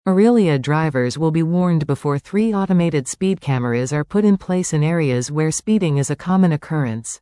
Aurelia drivers will be warned before 3 automated speed cameras are put in place in areas where speeding is a common occurrence.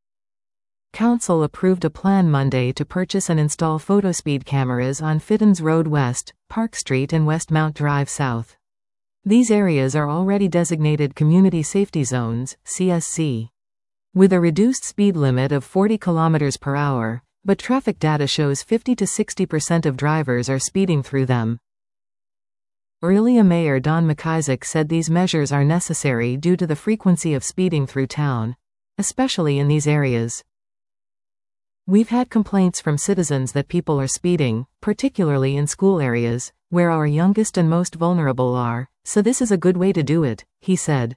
Council approved a plan Monday to purchase and install photospeed cameras on Fiddens Road West, Park Street and Westmount Drive South. These areas are already designated Community Safety Zones, CSC. With a reduced speed limit of 40 km per hour, but traffic data shows 50 to 60% of drivers are speeding through them. Aurelia Mayor Don McIsaac said these measures are necessary due to the frequency of speeding through town, especially in these areas. We've had complaints from citizens that people are speeding, particularly in school areas, where our youngest and most vulnerable are, so this is a good way to do it, he said.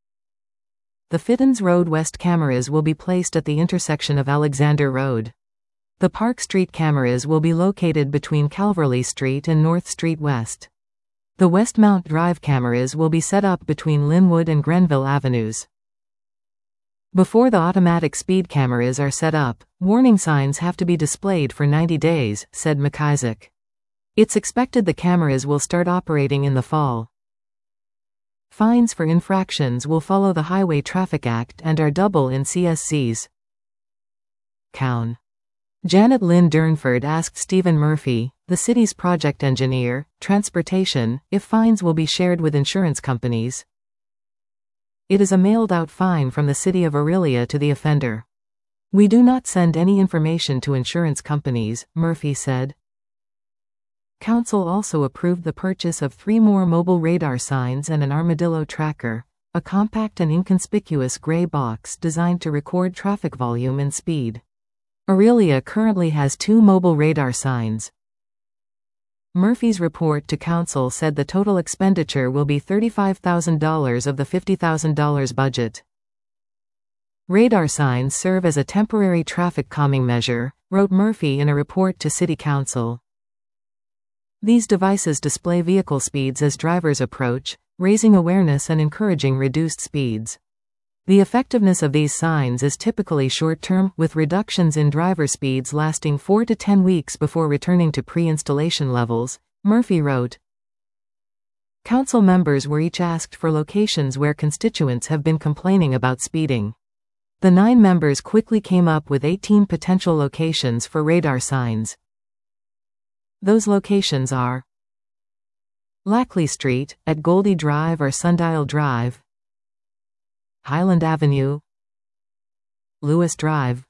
The Fiddens Road West cameras will be placed at the intersection of Alexander Road. The Park Street cameras will be located between Calverley Street and North Street West. The Westmount Drive cameras will be set up between Linwood and Grenville Avenues. Before the automatic speed cameras are set up, warning signs have to be displayed for 90 days, said McIsaac. It's expected the cameras will start operating in the fall. Fines for infractions will follow the Highway Traffic Act and are double in CSCs. Cown. Janet Lynn Durnford asked Stephen Murphy, the city's project engineer, transportation, if fines will be shared with insurance companies. It is a mailed-out fine from the city of Aurelia to the offender. We do not send any information to insurance companies, Murphy said. Council also approved the purchase of 3 more mobile radar signs and an armadillo tracker, a compact and inconspicuous gray box designed to record traffic volume and speed. Aurelia currently has 2 mobile radar signs. Murphy's report to Council said the total expenditure will be $35,000 of the $50,000 budget. Radar signs serve as a temporary traffic calming measure, wrote Murphy in a report to City Council. These devices display vehicle speeds as drivers approach, raising awareness and encouraging reduced speeds. The effectiveness of these signs is typically short-term, with reductions in driver speeds lasting 4 to 10 weeks before returning to pre-installation levels, Murphy wrote. Council members were each asked for locations where constituents have been complaining about speeding. The 9 members quickly came up with 18 potential locations for radar signs. Those locations are Lackley Street, at Goldie Drive or Sundial Drive, Highland Avenue, Lewis Drive,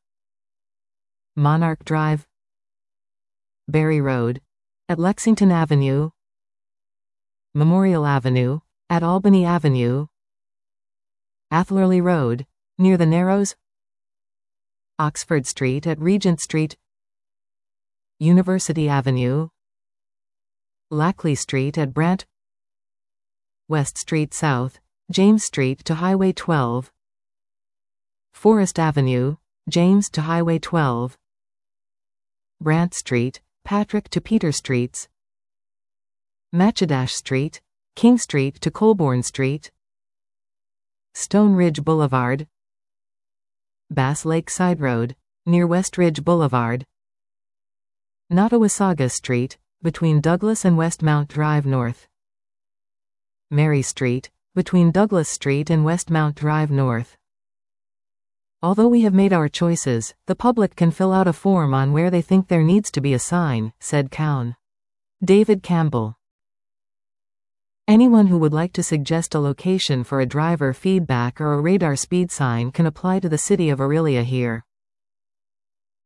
Monarch Drive, Berry Road, at Lexington Avenue, Memorial Avenue, at Albany Avenue, Atherley Road, near the Narrows, Oxford Street at Regent Street, University Avenue, Lackley Street at Brant, West Street South, James Street to Highway 12, Forest Avenue, James to Highway 12, Brant Street, Patrick to Peter Streets, Matchedash Street, King Street to Colborne Street, Stone Ridge Boulevard, Bass Lake Side Road, near West Ridge Boulevard, Nottawasaga Street, between Douglas and Westmount Drive North, Mary Street, between Douglas Street and Westmount Drive North. Although we have made our choices, the public can fill out a form on where they think there needs to be a sign, said Cown. David Campbell. Anyone who would like to suggest a location for a driver feedback or a radar speed sign can apply to the City of Aurelia here.